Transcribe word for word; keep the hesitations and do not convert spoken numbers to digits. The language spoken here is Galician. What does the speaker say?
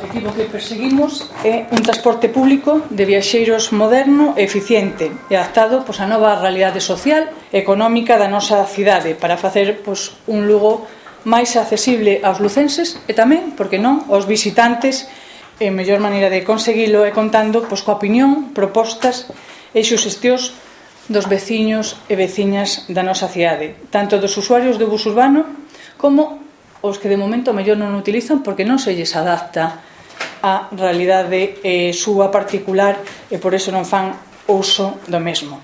objetivo que perseguimos é un transporte público de viaxeiros moderno e eficiente e adaptado pois, á nova realidade social e económica da nosa cidade para facer pois, un Lugo máis accesible aos lucenses e tamén, porque non, aos visitantes. E a mellor maneira de conseguilo é contando pois, coa opinión, propostas e suxestións dos veciños e veciñas da nosa cidade, tanto dos usuarios do bus urbano como os que de momento mellor non utilizan porque non se lles adapta á realidade eh, súa particular e por eso non fan uso do mesmo.